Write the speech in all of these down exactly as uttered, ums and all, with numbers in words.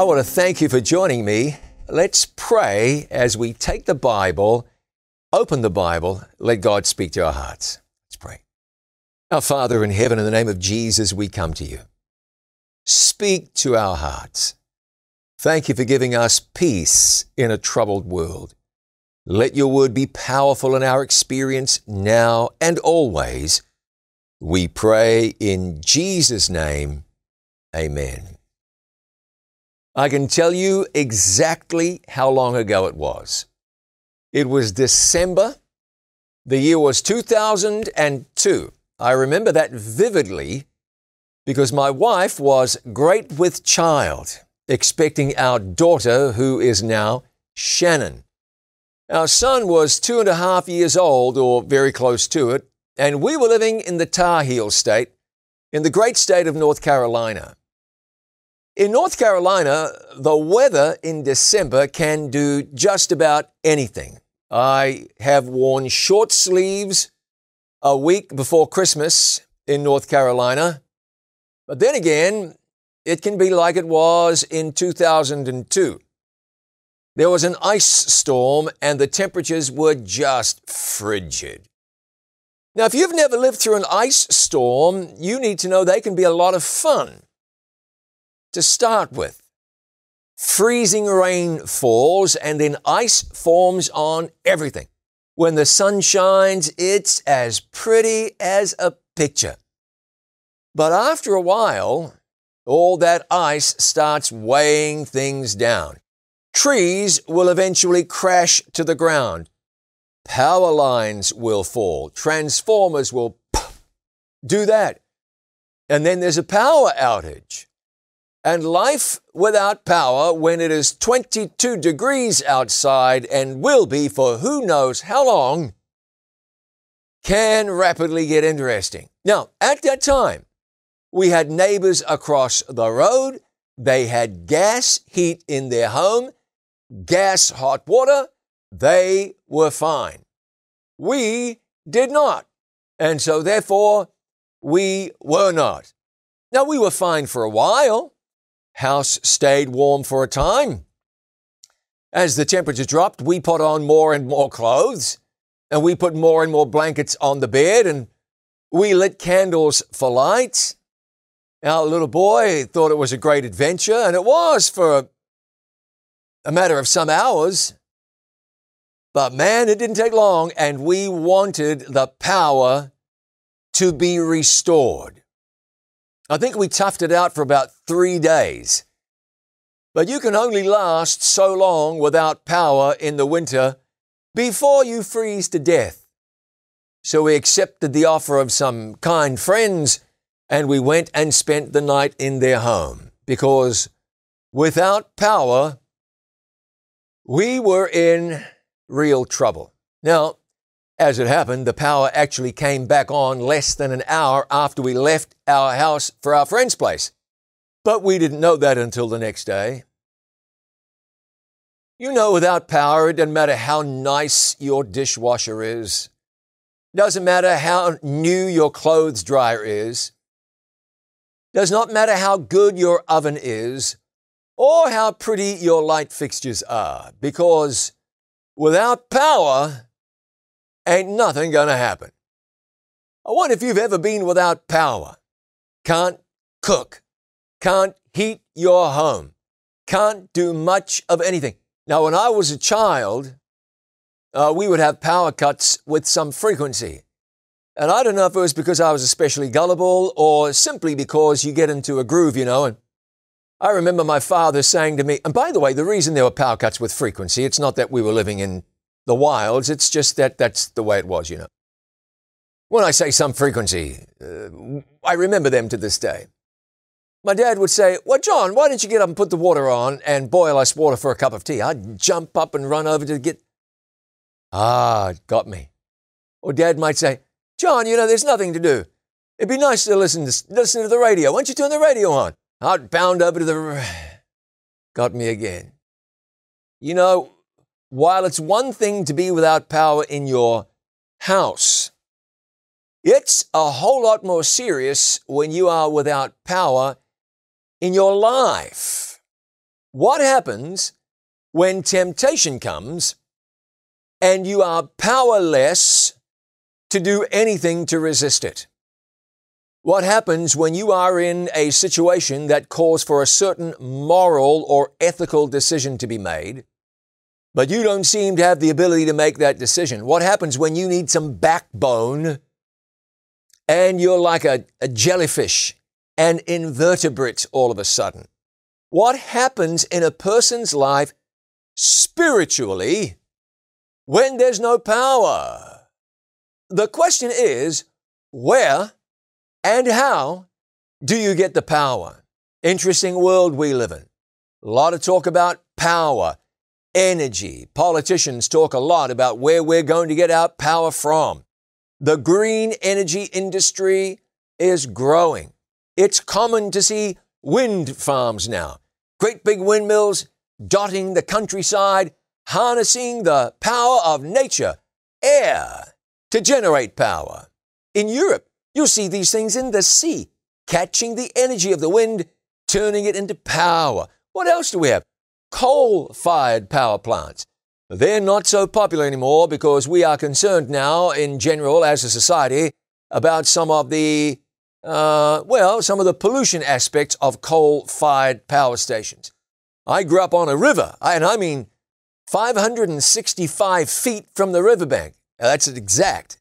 I want to thank you for joining me. Let's pray as we take the Bible, open the Bible, let God speak to our hearts. Let's pray. Our Father in heaven, in the name of Jesus, we come to you. Speak to our hearts. Thank you for giving us peace in a troubled world. Let your word be powerful in our experience now and always. We pray in Jesus' name. Amen. I can tell you exactly how long ago it was. It was December. The year was two thousand two. I remember that vividly because my wife was great with child, expecting our daughter, who is now Shannon. Our son was two and a half years old, or very close to it, and we were living in the Tar Heel state, in the great state of North Carolina. In North Carolina, the weather in December can do just about anything. I have worn short sleeves a week before Christmas in North Carolina. But then again, it can be like it was in two thousand two. There was an ice storm and the temperatures were just frigid. Now, if you've never lived through an ice storm, you need to know they can be a lot of fun. To start with, freezing rain falls and then ice forms on everything. When the sun shines, it's as pretty as a picture. But after a while, all that ice starts weighing things down. Trees will eventually crash to the ground. Power lines will fall. Transformers will do that. And then there's a power outage. And life without power, when it is twenty-two degrees outside and will be for who knows how long, can rapidly get interesting. Now, at that time, we had neighbors across the road. They had gas heat in their home, gas hot water. They were fine. We did not. And so therefore, we were not. Now, we were fine for a while. House stayed warm for a time. As the temperature dropped, we put on more and more clothes, and we put more and more blankets on the bed, and we lit candles for lights. Our little boy thought it was a great adventure, and it was for a matter of some hours. But man, it didn't take long, and we wanted the power to be restored. I think we toughed it out for about three days. But you can only last so long without power in the winter before you freeze to death. So we accepted the offer of some kind friends and we went and spent the night in their home because without power, we were in real trouble. Now, as it happened, the power actually came back on less than an hour after we left our house for our friend's place. But we didn't know that until the next day. You know, without power, it doesn't matter how nice your dishwasher is. Doesn't matter how new your clothes dryer is. Does not matter how good your oven is or how pretty your light fixtures are. Because without power, ain't nothing gonna happen. I wonder if you've ever been without power. Can't cook. Can't heat your home. Can't do much of anything. Now, when I was a child, uh, we would have power cuts with some frequency. And I don't know if it was because I was especially gullible or simply because you get into a groove, you know. And I remember my father saying to me, and by the way, the reason there were power cuts with frequency, it's not that we were living in the wilds, it's just that that's the way it was, you know. When I say some frequency, uh, I remember them to this day. My dad would say, well, John, why don't you get up and put the water on and boil us water for a cup of tea? I'd jump up and run over to get... Ah, it got me. Or Dad might say, John, you know, there's nothing to do. It'd be nice to listen to, listen to the radio. Why don't you turn the radio on? I'd bound over to the... Got me again. You know, while it's one thing to be without power in your house, it's a whole lot more serious when you are without power in your life. What happens when temptation comes and you are powerless to do anything to resist it? What happens when you are in a situation that calls for a certain moral or ethical decision to be made, but you don't seem to have the ability to make that decision? What happens when you need some backbone and you're like a, a jellyfish, an invertebrate all of a sudden? What happens in a person's life spiritually when there's no power? The question is, where and how do you get the power? Interesting world we live in. A lot of talk about power, energy. Politicians talk a lot about where we're going to get our power from. The green energy industry is growing. It's common to see wind farms now. Great big windmills dotting the countryside, harnessing the power of nature, air, to generate power. In Europe, you'll see these things in the sea, catching the energy of the wind, turning it into power. What else do we have? Coal-fired power plants. They're not so popular anymore because we are concerned now in general as a society about some of the, uh, well, some of the pollution aspects of coal-fired power stations. I grew up on a river, and I mean five hundred sixty-five feet from the riverbank. That's exact.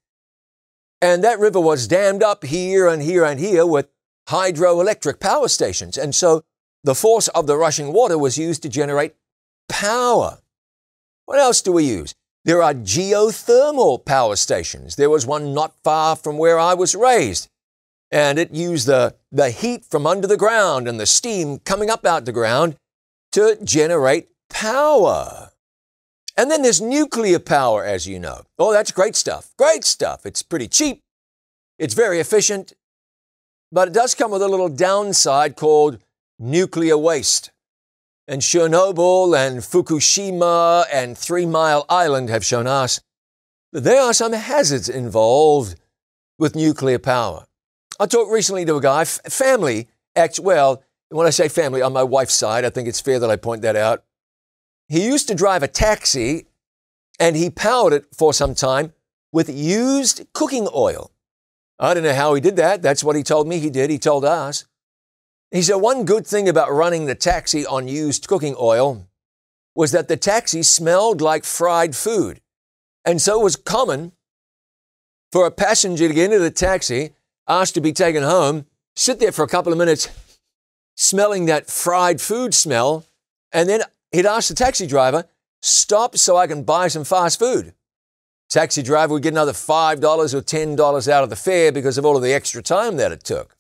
And that river was dammed up here and here and here with hydroelectric power stations. And so the force of the rushing water was used to generate power. What else do we use? There are geothermal power stations. There was one not far from where I was raised. And it used the, the heat from under the ground and the steam coming up out the ground to generate power. And then there's nuclear power, as you know. Oh, that's great stuff. Great stuff. It's pretty cheap. It's very efficient. But it does come with a little downside called nuclear waste. And Chernobyl and Fukushima and Three Mile Island have shown us that there are some hazards involved with nuclear power. I talked recently to a guy, f- family, actually, well, when I say family, on my wife's side, I think it's fair that I point that out. He used to drive a taxi, and he powered it for some time with used cooking oil. I don't know how he did that. That's what he told me he did. He told us. He said one good thing about running the taxi on used cooking oil was that the taxi smelled like fried food. And so it was common for a passenger to get into the taxi, asked to be taken home, sit there for a couple of minutes, smelling that fried food smell, and then he'd ask the taxi driver, stop so I can buy some fast food. Taxi driver would get another five dollars or ten dollars out of the fare because of all of the extra time that it took.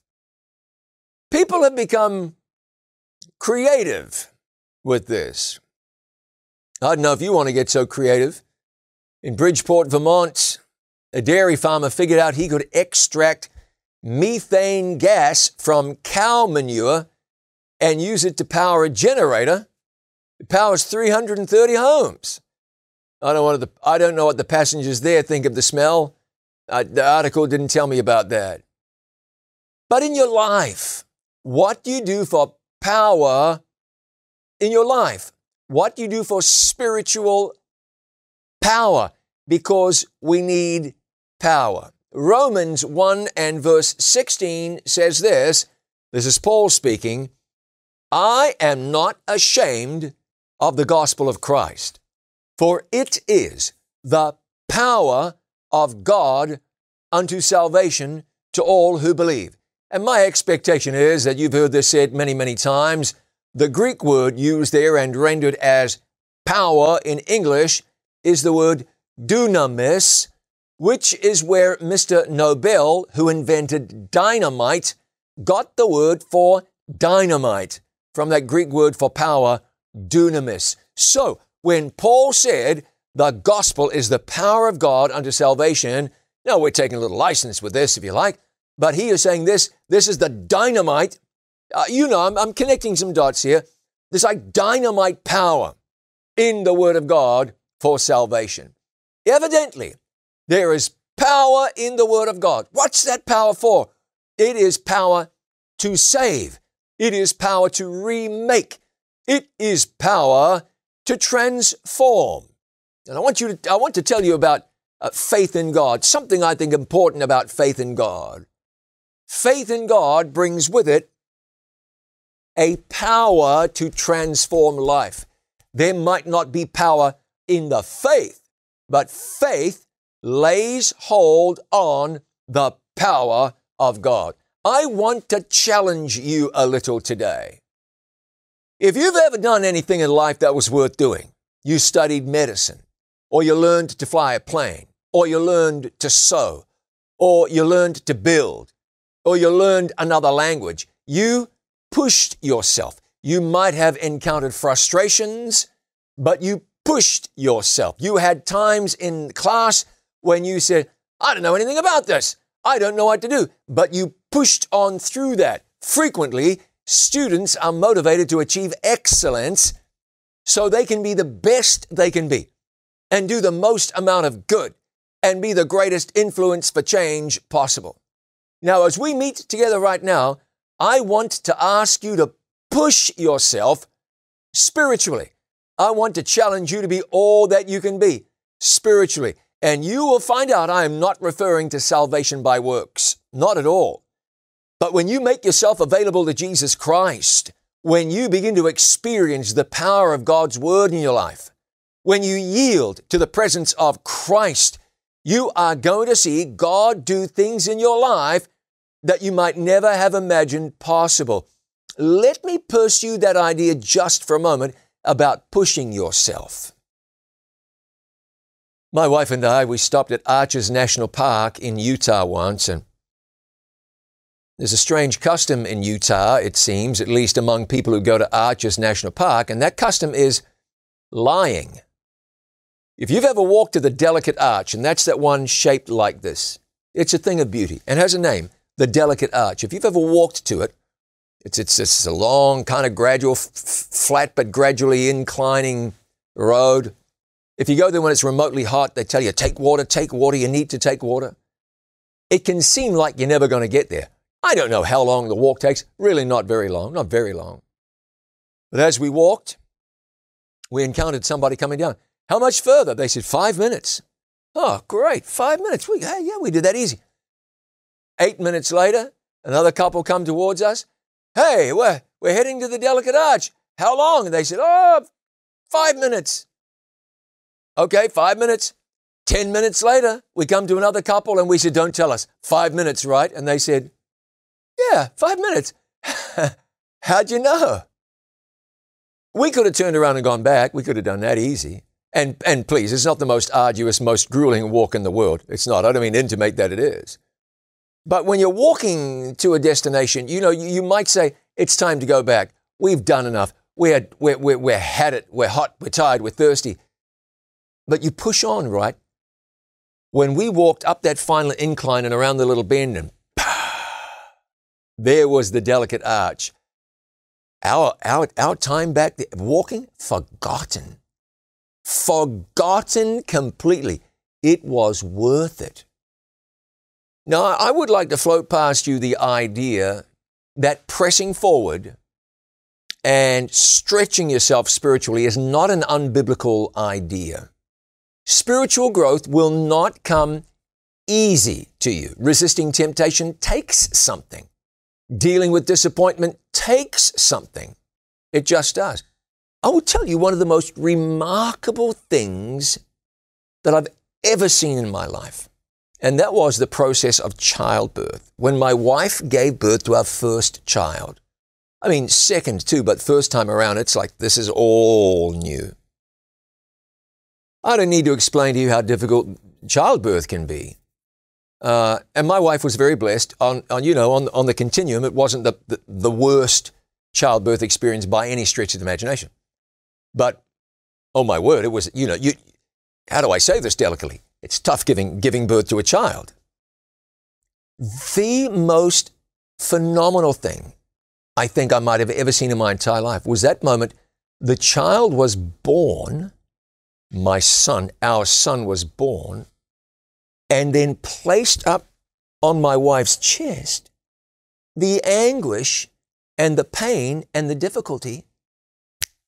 People have become creative with this. I don't know if you want to get so creative. In Bridgeport, Vermont, a dairy farmer figured out he could extract methane gas from cow manure and use it to power a generator. It powers three hundred thirty homes. I don't, want the, I don't know what the passengers there think of the smell. Uh, the article didn't tell me about that. But in your life, what do you do for power in your life? What do you do for spiritual power? Because we need power. Romans one and verse sixteen says this. This is Paul speaking. I am not ashamed of the gospel of Christ, for it is the power of God unto salvation to all who believe. And my expectation is that you've heard this said many, many times. The Greek word used there and rendered as power in English is the word dunamis, which is where Mister Nobel, who invented dynamite, got the word for dynamite from that Greek word for power, dunamis. So when Paul said the gospel is the power of God unto salvation, now we're taking a little license with this if you like, but he is saying this, this is the dynamite. Uh, you know, I'm, I'm connecting some dots here. There's like dynamite power in the word of God for salvation. Evidently, there is power in the word of God. What's that power for? It is power to save. It is power to remake. It is power to transform. And I want you to, I want to tell you about uh, faith in God, something I think important about faith in God. Faith in God brings with it a power to transform life. There might not be power in the faith, but faith lays hold on the power of God. I want to challenge you a little today. If you've ever done anything in life that was worth doing, you studied medicine, or you learned to fly a plane, or you learned to sew, or you learned to build, or you learned another language, you pushed yourself. You might have encountered frustrations, but you pushed yourself. You had times in class when you said, I don't know anything about this. I don't know what to do. But you pushed on through that. Frequently, students are motivated to achieve excellence so they can be the best they can be and do the most amount of good and be the greatest influence for change possible. Now, as we meet together right now, I want to ask you to push yourself spiritually. I want to challenge you to be all that you can be spiritually. And you will find out I am not referring to salvation by works. Not at all. But when you make yourself available to Jesus Christ, when you begin to experience the power of God's Word in your life, when you yield to the presence of Christ, you are going to see God do things in your life that you might never have imagined possible. Let me pursue that idea just for a moment about pushing yourself. My wife and I, we stopped at Arches National Park in Utah once, and there's a strange custom in Utah, it seems, at least among people who go to Arches National Park, and that custom is lying. If you've ever walked to the Delicate Arch, and that's that one shaped like this, it's a thing of beauty and has a name, the Delicate Arch. If you've ever walked to it, it's, it's, it's a long, kind of gradual, f- flat but gradually inclining road. If you go there when it's remotely hot, they tell you, take water, take water, you need to take water. It can seem like you're never going to get there. I don't know how long the walk takes. Really not very long, not very long. But as we walked, we encountered somebody coming down. How much further? They said, five minutes. Oh, great, five minutes. We, hey, yeah, we did that easy. Eight minutes later, another couple come towards us. Hey, we're, we're heading to the Delicate Arch. How long? And they said, oh, five minutes. Okay, five minutes. Ten minutes later, we come to another couple and we said, don't tell us. Five minutes, right? And they said, yeah, five minutes. How'd you know? We could have turned around and gone back. We could have done that easy. And, and please, it's not the most arduous, most grueling walk in the world. It's not. I don't mean to intimate that it is. But when you're walking to a destination, you know, you, you might say, it's time to go back. We've done enough. We're, we're, we're, we're had it. We're hot. We're tired. We're thirsty. But you push on, right? When we walked up that final incline and around the little bend, and there was the Delicate Arch. Our, our, our time back there, walking, forgotten. Forgotten completely. It was worth it. Now, I would like to float past you the idea that pressing forward and stretching yourself spiritually is not an unbiblical idea. Spiritual growth will not come easy to you. Resisting temptation takes something. Dealing with disappointment takes something. It just does. I will tell you one of the most remarkable things that I've ever seen in my life, and that was the process of childbirth. When my wife gave birth to our first child, I mean, second too, but first time around, it's like this is all new. I don't need to explain to you how difficult childbirth can be. Uh, and my wife was very blessed. On, on you know, on, on the continuum, it wasn't the, the, the worst childbirth experience by any stretch of the imagination. But, oh my word, it was, you know, you, how do I say this delicately? It's tough giving, giving birth to a child. The most phenomenal thing I think I might have ever seen in my entire life was that moment the child was born, my son, our son was born, and then placed up on my wife's chest. The anguish and the pain and the difficulty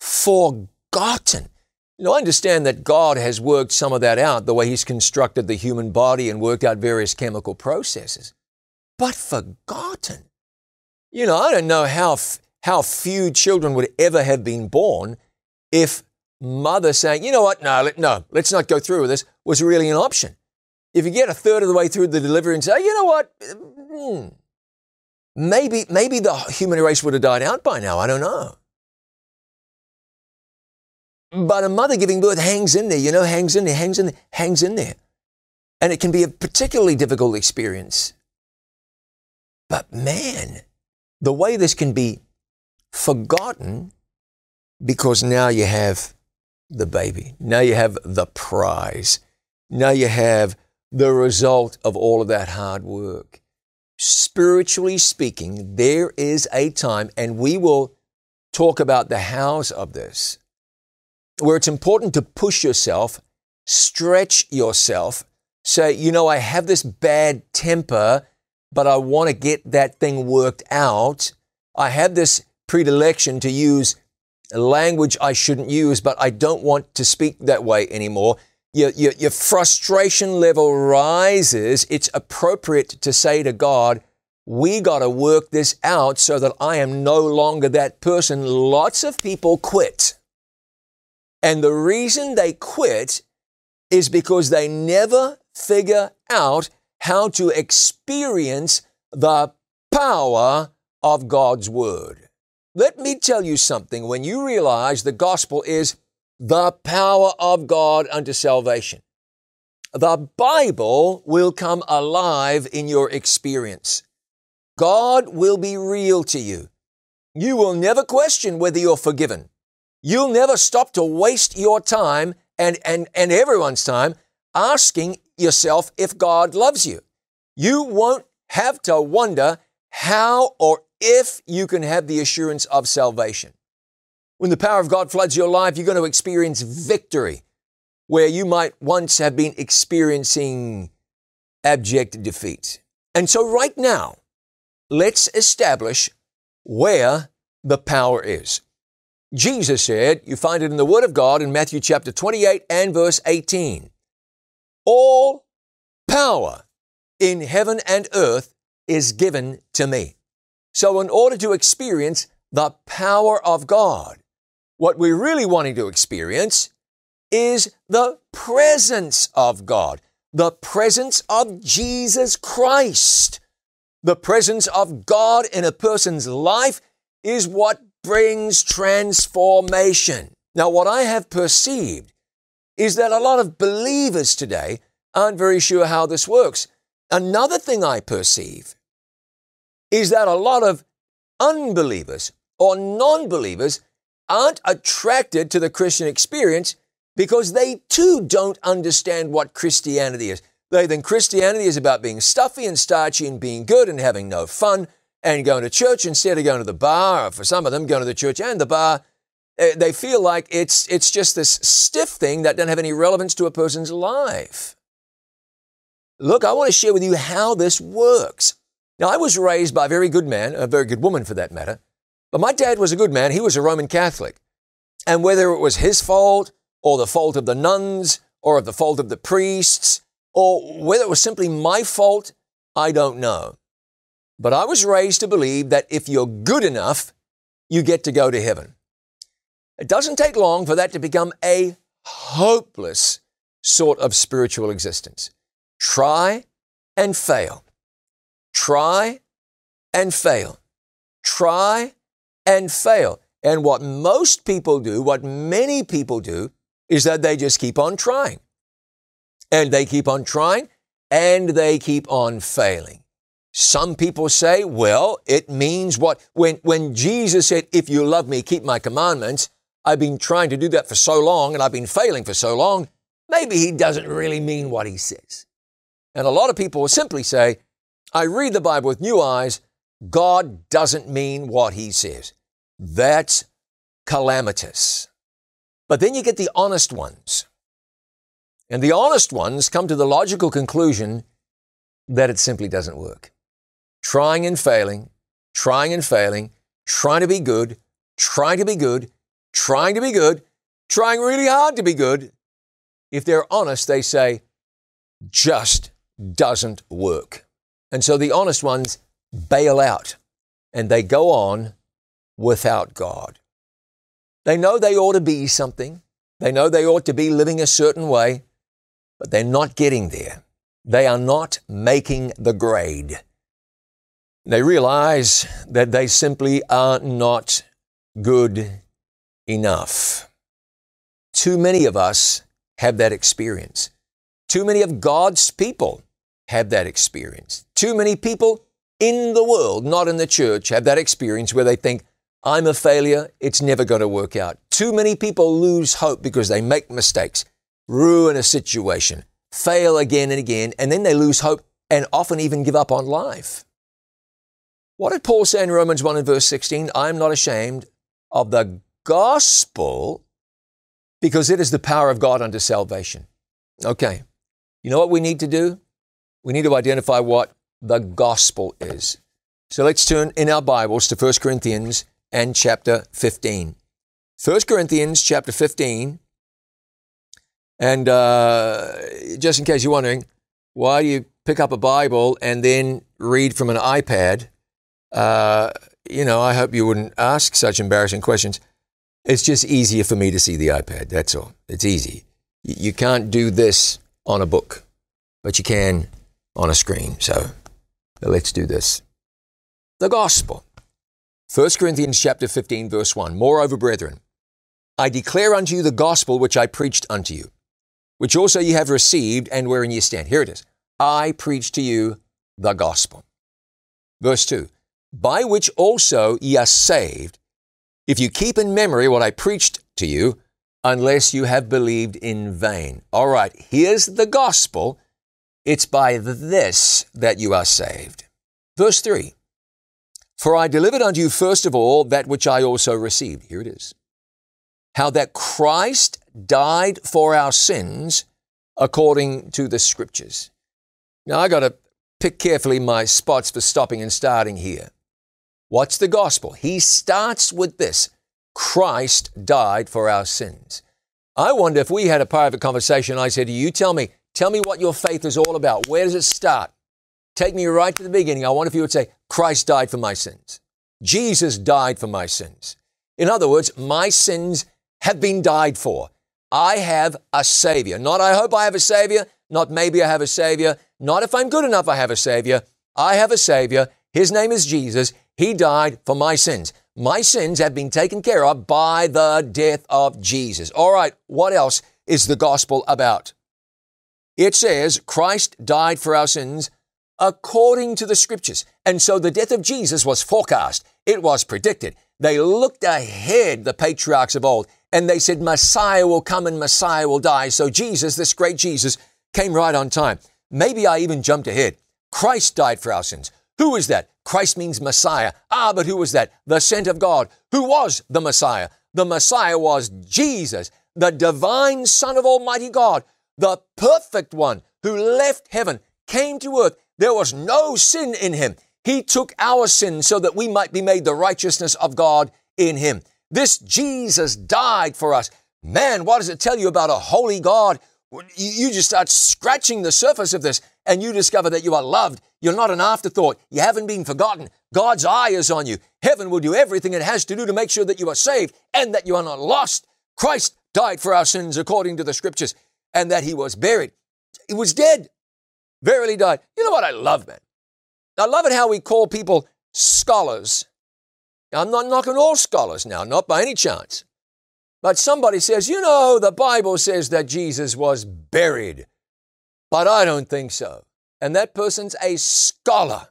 forgotten. You know, I understand that God has worked some of that out, the way He's constructed the human body and worked out various chemical processes. But forgotten. You know, I don't know how, how few children would ever have been born if mother saying, you know what, no, let, no, let's not go through with this, was really an option. If you get a third of the way through the delivery and say, you know what, hmm, maybe, maybe the human race would have died out by now, I don't know. But a mother giving birth hangs in there, you know, hangs in there, hangs in there, hangs in there. And it can be a particularly difficult experience. But man, the way this can be forgotten, because now you have the baby. Now you have the prize. Now you have the result of all of that hard work. Spiritually speaking, there is a time, and we will talk about the hows of this, where it's important to push yourself, stretch yourself, say, you know, I have this bad temper, but I want to get that thing worked out. I have this predilection to use language I shouldn't use, but I don't want to speak that way anymore. Your, your, your frustration level rises. It's appropriate to say to God, we got to work this out so that I am no longer that person. Lots of people quit. And the reason they quit is because they never figure out how to experience the power of God's Word. Let me tell you something. When you realize the gospel is the power of God unto salvation, the Bible will come alive in your experience. God will be real to you. You will never question whether you're forgiven. You'll never stop to waste your time and, and, and everyone's time asking yourself if God loves you. You won't have to wonder how or if you can have the assurance of salvation. When the power of God floods your life, you're going to experience victory where you might once have been experiencing abject defeat. And so right now, let's establish where the power is. Jesus said, you find it in the Word of God in Matthew chapter twenty-eight and verse eighteen. All power in heaven and earth is given to me. So in order to experience the power of God, what we're really wanting to experience is the presence of God, the presence of Jesus Christ. The presence of God in a person's life is what brings transformation. Now, what I have perceived is that a lot of believers today aren't very sure how this works. Another thing I perceive is that a lot of unbelievers or non-believers aren't attracted to the Christian experience because they too don't understand what Christianity is. They think Christianity is about being stuffy and starchy and being good and having no fun and going to church instead of going to the bar, or for some of them, going to the church and the bar. They feel like it's, it's just this stiff thing that doesn't have any relevance to a person's life. Look, I want to share with you how this works. Now, I was raised by a very good man, a very good woman for that matter, but my dad was a good man. He was a Roman Catholic. And whether it was his fault or the fault of the nuns or of the fault of the priests or whether it was simply my fault, I don't know. But I was raised to believe that if you're good enough, you get to go to heaven. It doesn't take long for that to become a hopeless sort of spiritual existence. Try and fail. Try and fail. Try and fail. And what most people do, what many people do, is that they just keep on trying. And they keep on trying, and they keep on failing. Some people say, well, it means what? When, when Jesus said, if you love me, keep my commandments, I've been trying to do that for so long, and I've been failing for so long, maybe he doesn't really mean what he says. And a lot of people will simply say, I read the Bible with new eyes, God doesn't mean what he says. That's calamitous. But then you get the honest ones. And the honest ones come to the logical conclusion that it simply doesn't work. Trying and failing, trying and failing, trying to be good, trying to be good, trying to be good, trying really hard to be good. If they're honest, they say, just doesn't work. And so the honest ones bail out and they go on without God. They know they ought to be something. They know they ought to be living a certain way, but they're not getting there. They are not making the grade. They realize that they simply are not good enough. Too many of us have that experience. Too many of God's people have that experience. Too many people in the world, not in the church, have that experience where they think, I'm a failure, it's never going to work out. Too many people lose hope because they make mistakes, ruin a situation, fail again and again, and then they lose hope and often even give up on life. What did Paul say in Romans one and verse sixteen? I am not ashamed of the gospel because it is the power of God unto salvation. Okay, you know what we need to do? We need to identify what the gospel is. So let's turn in our Bibles to First Corinthians and chapter fifteen. First Corinthians chapter fifteen. And uh, just in case you're wondering, why do you pick up a Bible and then read from an iPad? Uh, you know, I hope you wouldn't ask such embarrassing questions. It's just easier for me to see the iPad, that's all. It's easy. You can't do this on a book, but you can on a screen. So let's do this. The gospel. First Corinthians chapter fifteen, verse one. Moreover, brethren, I declare unto you the gospel which I preached unto you, which also ye have received, and wherein ye stand. Here it is. I preach to you the gospel. Verse two. By which also ye are saved, if you keep in memory what I preached to you, unless you have believed in vain. All right, here's the gospel. It's by this that you are saved. Verse three. For I delivered unto you first of all that which I also received. Here it is. How that Christ died for our sins according to the Scriptures. Now, I got to pick carefully my spots for stopping and starting here. What's the gospel? He starts with this. Christ died for our sins. I wonder if we had a private conversation, I said to you, tell me, tell me what your faith is all about. Where does it start? Take me right to the beginning. I wonder if you would say, Christ died for my sins. Jesus died for my sins. In other words, my sins have been died for. I have a Savior. Not I hope I have a Savior, not maybe I have a Savior, not if I'm good enough I have a Savior. I have a Savior. His name is Jesus. He died for my sins. My sins have been taken care of by the death of Jesus. All right, what else is the gospel about? It says Christ died for our sins according to the Scriptures. And so the death of Jesus was forecast. It was predicted. They looked ahead, the patriarchs of old, and they said, Messiah will come and Messiah will die. So Jesus, this great Jesus, came right on time. Maybe I even jumped ahead. Christ died for our sins. Who is that? Christ means Messiah. Ah, but who was that? The sent of God. Who was the Messiah? The Messiah was Jesus, the divine Son of Almighty God, the perfect one who left heaven, came to earth. There was no sin in him. He took our sin so that we might be made the righteousness of God in him. This Jesus died for us. Man, what does it tell you about a holy God? You just start scratching the surface of this and you discover that you are loved. You're not an afterthought. You haven't been forgotten. God's eye is on you. Heaven will do everything it has to do to make sure that you are saved and that you are not lost. Christ died for our sins according to the Scriptures, and that he was buried. He was dead. Verily died. You know what I love, man? I love it how we call people scholars. Now, I'm not knocking all scholars now, not by any chance. But somebody says, you know, the Bible says that Jesus was buried, but I don't think so. And that person's a scholar.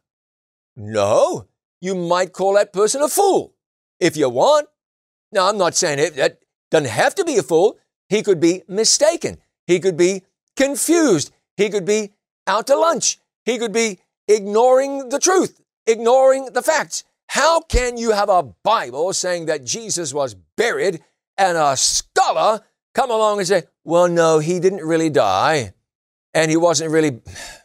No, you might call that person a fool if you want. Now, I'm not saying it, that doesn't have to be a fool. He could be mistaken. He could be confused. He could be out to lunch. He could be ignoring the truth, ignoring the facts. How can you have a Bible saying that Jesus was buried and a scholar come along and say, well, no, he didn't really die and he wasn't really...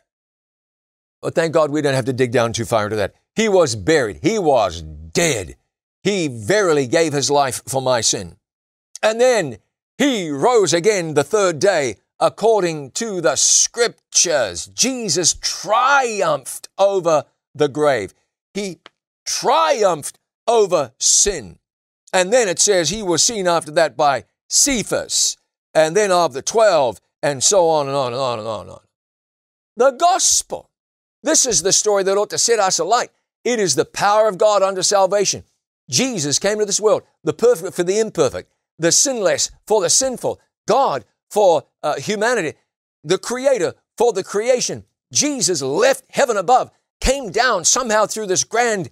Well, thank God we don't have to dig down too far into that. He was buried. He was dead. He verily gave his life for my sin. And then he rose again the third day according to the scriptures. Jesus triumphed over the grave. He triumphed over sin. And then it says he was seen after that by Cephas, and then of the twelve, and so on and on and on and on and on. The gospel. This is the story that ought to set us alight. It is the power of God unto salvation. Jesus came to this world, the perfect for the imperfect, the sinless for the sinful, God for uh, humanity, the creator for the creation. Jesus left heaven above, came down somehow through this grand,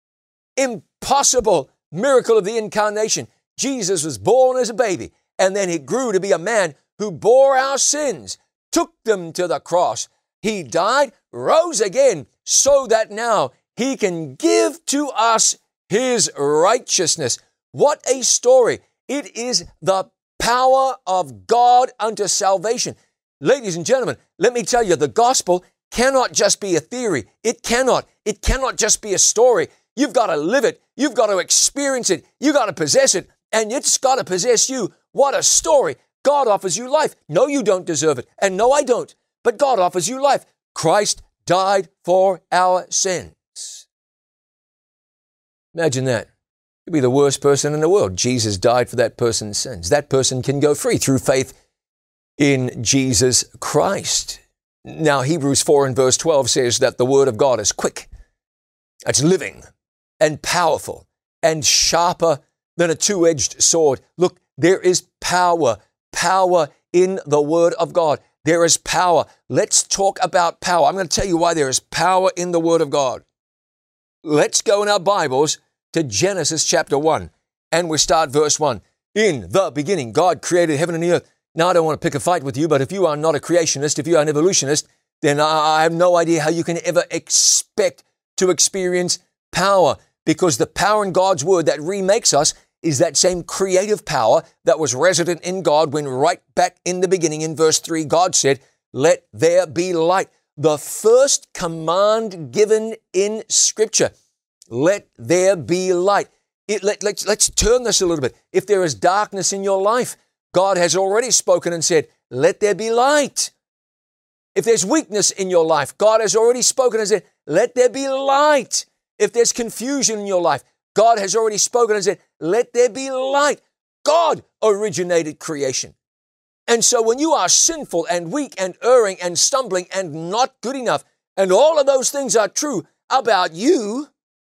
impossible miracle of the incarnation. Jesus was born as a baby, and then he grew to be a man who bore our sins, took them to the cross. He died, rose again, so that now he can give to us his righteousness. What a story. It is the power of God unto salvation. Ladies and gentlemen, let me tell you, the gospel cannot just be a theory. It cannot. It cannot just be a story. You've got to live it. You've got to experience it. You've got to possess it. And it's got to possess you. What a story. God offers you life. No, you don't deserve it. And no, I don't. But God offers you life. Christ died for our sins. Imagine that. You'd be the worst person in the world. Jesus died for that person's sins. That person can go free through faith in Jesus Christ. Now, Hebrews four and verse twelve says that the word of God is quick. It's living and powerful and sharper than a two-edged sword. Look, there is power, power in the word of God. There is power. Let's talk about power. I'm going to tell you why there is power in the word of God. Let's go in our Bibles to Genesis chapter one, and we start verse one. In the beginning, God created heaven and the earth. Now, I don't want to pick a fight with you, but if you are not a creationist, if you are an evolutionist, then I have no idea how you can ever expect to experience power, because the power in God's word that remakes us is that same creative power that was resident in God when right back in the beginning in verse three, God said, let there be light. The first command given in Scripture, let there be light. It, let, let's, let's turn this a little bit. If there is darkness in your life, God has already spoken and said, let there be light. If there's weakness in your life, God has already spoken and said, let there be light. If there's confusion in your life, God has already spoken and said, let there be light. God originated creation. And so when you are sinful and weak and erring and stumbling and not good enough, and all of those things are true about you,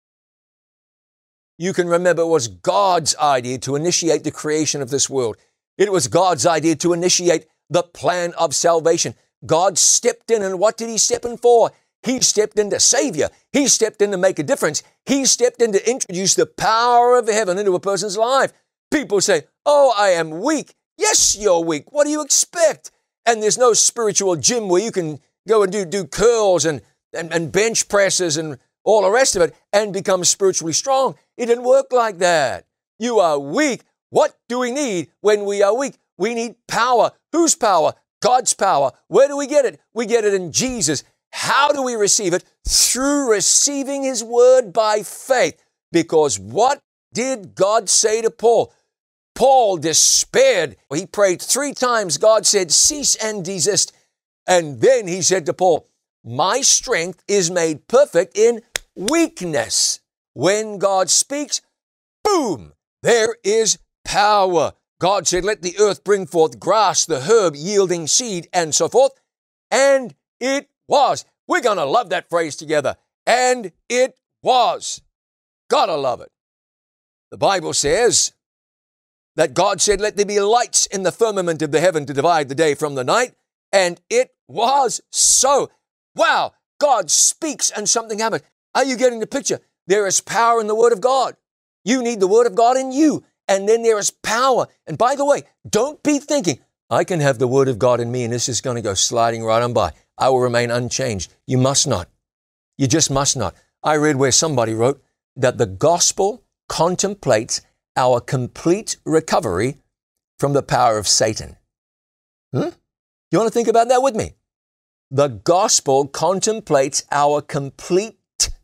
you can remember it was God's idea to initiate the creation of this world. It was God's idea to initiate the plan of salvation. God stepped in, and what did he step in for? He stepped in to save you. He stepped in to make a difference. He stepped in to introduce the power of heaven into a person's life. People say, oh, I am weak. Yes, you're weak. What do you expect? And there's no spiritual gym where you can go and do, do curls and, and, and bench presses and all the rest of it and become spiritually strong. It didn't work like that. You are weak. What do we need when we are weak? We need power. Whose power? God's power. Where do we get it? We get it in Jesus. How do we receive it? Through receiving his word by faith. Because what did God say to Paul? Paul despaired. He prayed three times. God said, cease and desist. And then he said to Paul, my strength is made perfect in weakness. When God speaks, boom, there is power. God said, let the earth bring forth grass, the herb yielding seed, and so forth. And it was. We're going to love that phrase together. And it was. Gotta love it. The Bible says that God said, let there be lights in the firmament of the heaven to divide the day from the night. And it was so. Wow. God speaks and something happened. Are you getting the picture? There is power in the word of God. You need the word of God in you. And then there is power. And by the way, don't be thinking, I can have the word of God in me and this is going to go sliding right on by. I will remain unchanged. You must not. You just must not. I read where somebody wrote that the gospel contemplates our complete recovery from the power of Satan. Hmm? You want to think about that with me? The gospel contemplates our complete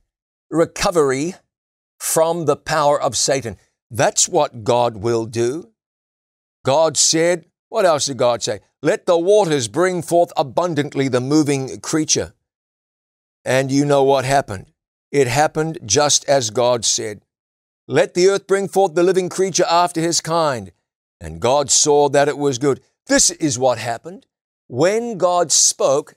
recovery from the power of Satan. That's what God will do. God said, what else did God say? Let the waters bring forth abundantly the moving creature. And you know what happened. It happened just as God said. Let the earth bring forth the living creature after his kind. And God saw that it was good. This is what happened. When God spoke,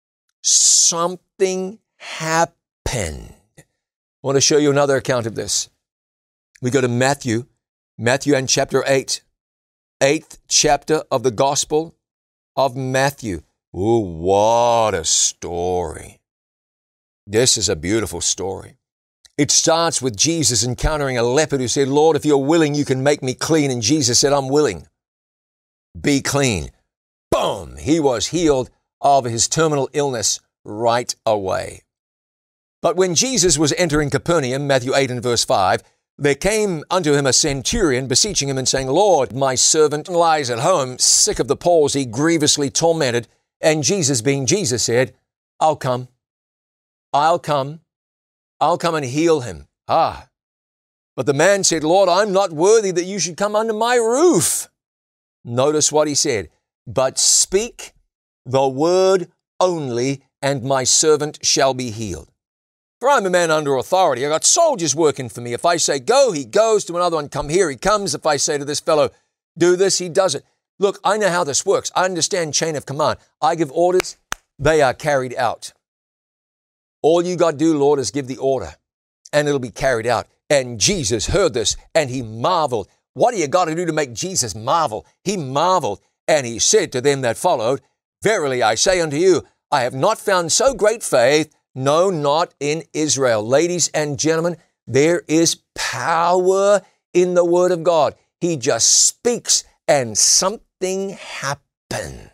something happened. I want to show you another account of this. We go to Matthew, Matthew and chapter eight, eighth chapter of the Gospel of Matthew. Oh, what a story. This is a beautiful story. It starts with Jesus encountering a leopard who said, Lord, if you're willing, you can make me clean. And Jesus said, I'm willing. Be clean. Boom! He was healed of his terminal illness right away. But when Jesus was entering Capernaum, Matthew eight and verse five, there came unto him a centurion, beseeching him and saying, Lord, my servant lies at home, sick of the palsy, grievously tormented. And Jesus, being Jesus, said, I'll come. I'll come. I'll come and heal him. Ah. But the man said, Lord, I'm not worthy that you should come under my roof. Notice what he said. But speak the word only, and my servant shall be healed. For I'm a man under authority. I got soldiers working for me. If I say go, he goes. To another one, come here, he comes. If I say to this fellow, do this, he does it. Look, I know how this works. I understand chain of command. I give orders, they are carried out. All you got to do, Lord, is give the order, and it'll be carried out. And Jesus heard this, and he marveled. What do you got to do to make Jesus marvel? He marveled, and he said to them that followed, Verily I say unto you, I have not found so great faith, no, not in Israel. Ladies and gentlemen, there is power in the Word of God. He just speaks, and something happens.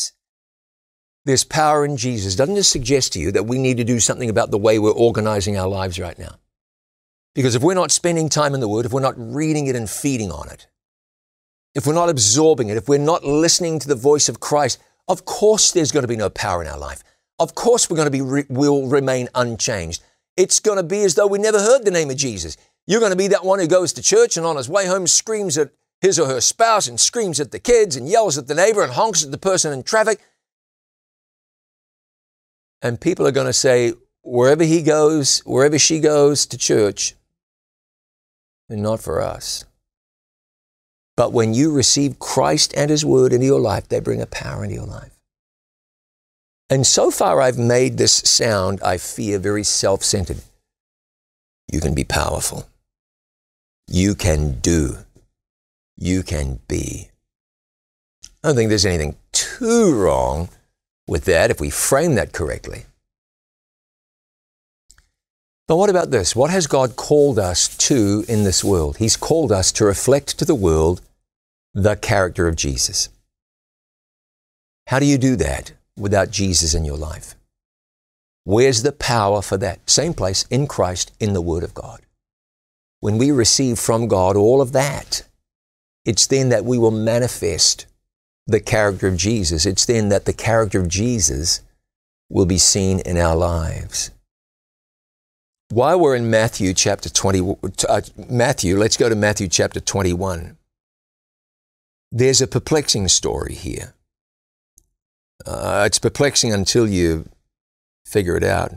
There's power in Jesus. Doesn't this suggest to you that we need to do something about the way we're organizing our lives right now? Because if we're not spending time in the Word, if we're not reading it and feeding on it, if we're not absorbing it, if we're not listening to the voice of Christ, of course there's going to be no power in our life. Of course we're going to be, re- we'll remain unchanged. It's going to be as though we never heard the name of Jesus. You're going to be that one who goes to church and on his way home screams at his or her spouse and screams at the kids and yells at the neighbor and honks at the person in traffic. And people are going to say, wherever he goes, wherever she goes to church, and not for us. But when you receive Christ and his word into your life, they bring a power into your life. And so far I've made this sound, I fear, very self-centered. You can be powerful. You can do. You can be. I don't think there's anything too wrong with that if we frame that correctly. But what about this? What has God called us to in this world? He's called us to reflect to the world the character of Jesus. How do you do that without Jesus in your life? Where's the power for that? Same place, in Christ, in the Word of God. When we receive from God all of that, it's then that we will manifest the character of Jesus. It's then that the character of Jesus will be seen in our lives. While we're in Matthew chapter twenty, uh, Matthew, let's go to Matthew chapter twenty-one. There's a perplexing story here. Uh, it's perplexing until you figure it out.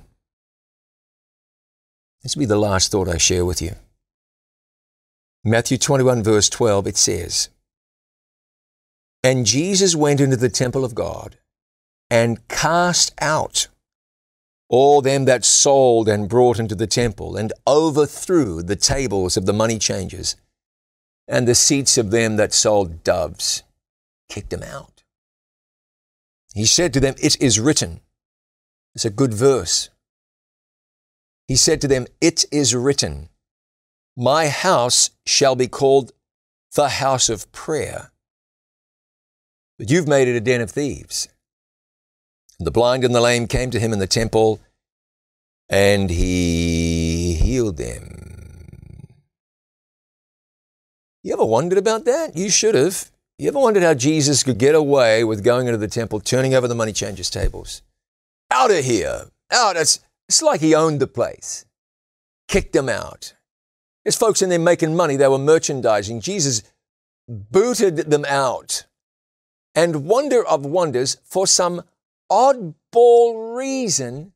This will be the last thought I share with you. Matthew twenty-one verse twelve, it says, And Jesus went into the temple of God and cast out all them that sold and brought into the temple, and overthrew the tables of the money changers, and the seats of them that sold doves, kicked them out. He said to them, It is written. It's a good verse. He said to them, It is written, My house shall be called the house of prayer, but you've made it a den of thieves. The blind and the lame came to him in the temple, and he healed them. You ever wondered about that? You should have. You ever wondered how Jesus could get away with going into the temple, turning over the money changers' tables? Out of here. Out. It's, it's like he owned the place. Kicked them out. There's folks in there making money. They were merchandising. Jesus booted them out. And wonder of wonders, for some oddball reason,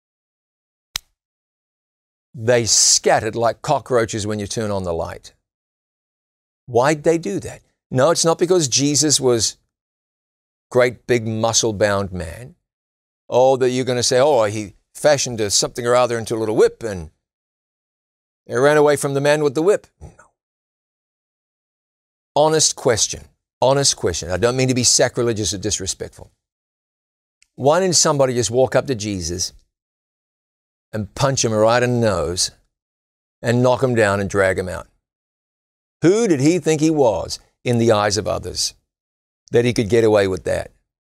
they scattered like cockroaches when you turn on the light. Why'd they do that? No, it's not because Jesus was great big muscle-bound man. Oh, that you're going to say, oh, he fashioned a something or other into a little whip and he ran away from the man with the whip. No. Honest question. Honest question. I don't mean to be sacrilegious or disrespectful. Why didn't somebody just walk up to Jesus and punch him right in the nose and knock him down and drag him out? Who did he think he was in the eyes of others that he could get away with that?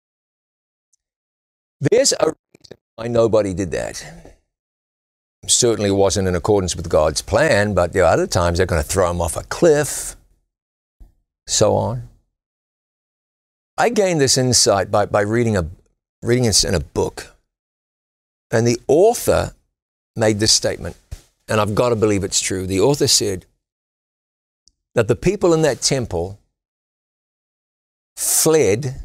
There's a reason why nobody did that. Certainly wasn't in accordance with God's plan, but there are other times they're going to throw him off a cliff, so on. I gained this insight by, by reading a reading this in a book. And the author made this statement, and I've got to believe it's true. The author said that the people in that temple fled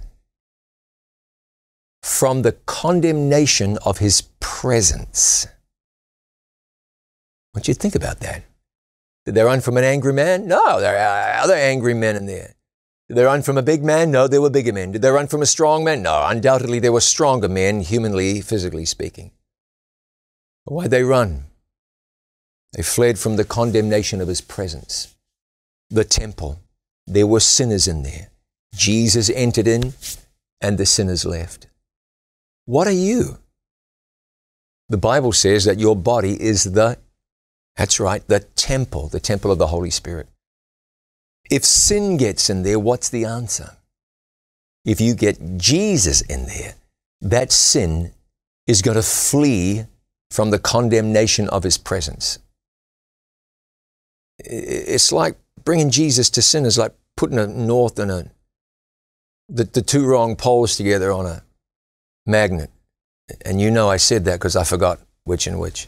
from the condemnation of his presence. I want you to think about that. Did they run from an angry man? No, there are other angry men in there. Did they run from a big man? No, there were bigger men. Did they run from a strong man? No, undoubtedly there were stronger men, humanly, physically speaking. But why'd they run? They fled from the condemnation of his presence. The temple. There were sinners in there. Jesus entered in and the sinners left. What are you? The Bible says that your body is the, that's right, the temple, the temple of the Holy Spirit. If sin gets in there, what's the answer? If you get Jesus in there, that sin is going to flee from the condemnation of his presence. It's like bringing Jesus to sinners, like putting a north and a the, the two wrong poles together on a magnet. And you know I said that because I forgot which and which.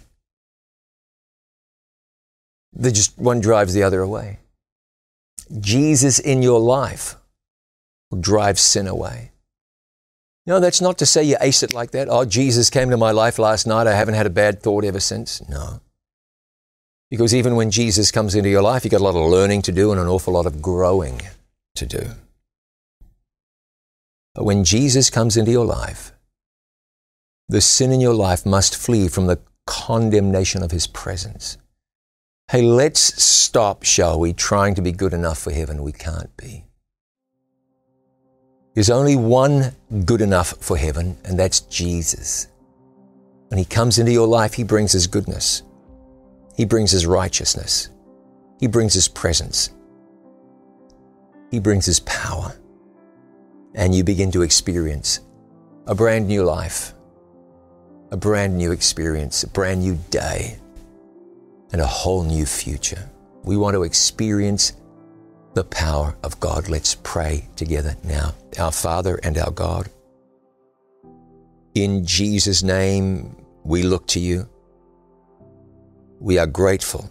They just, one drives the other away. Jesus in your life will drive sin away. No, that's not to say you ace it like that. Oh, Jesus came to my life last night. I haven't had a bad thought ever since. No. Because even when Jesus comes into your life, you've got a lot of learning to do and an awful lot of growing to do. But when Jesus comes into your life, the sin in your life must flee from the condemnation of his presence. Hey, let's stop, shall we, trying to be good enough for heaven. We can't be. There's only one good enough for heaven, and that's Jesus. When he comes into your life, he brings his goodness. He brings his righteousness. He brings his presence. He brings his power. And you begin to experience a brand new life, a brand new experience, a brand new day, and a whole new future. We want to experience the power of God. Let's pray together now. Our Father and our God, in Jesus' name, we look to you. We are grateful.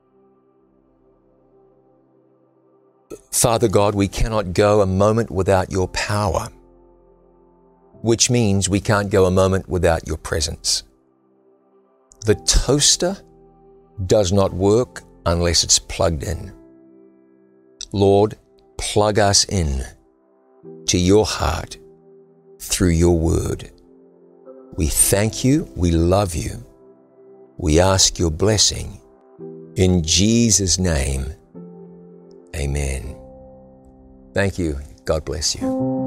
Father God, we cannot go a moment without your power, which means we can't go a moment without your presence. The toaster does not work unless it's plugged in. Lord, plug us in to your heart through your word. We thank you. We love you. We ask your blessing. In Jesus' name, amen. Thank you. God bless you.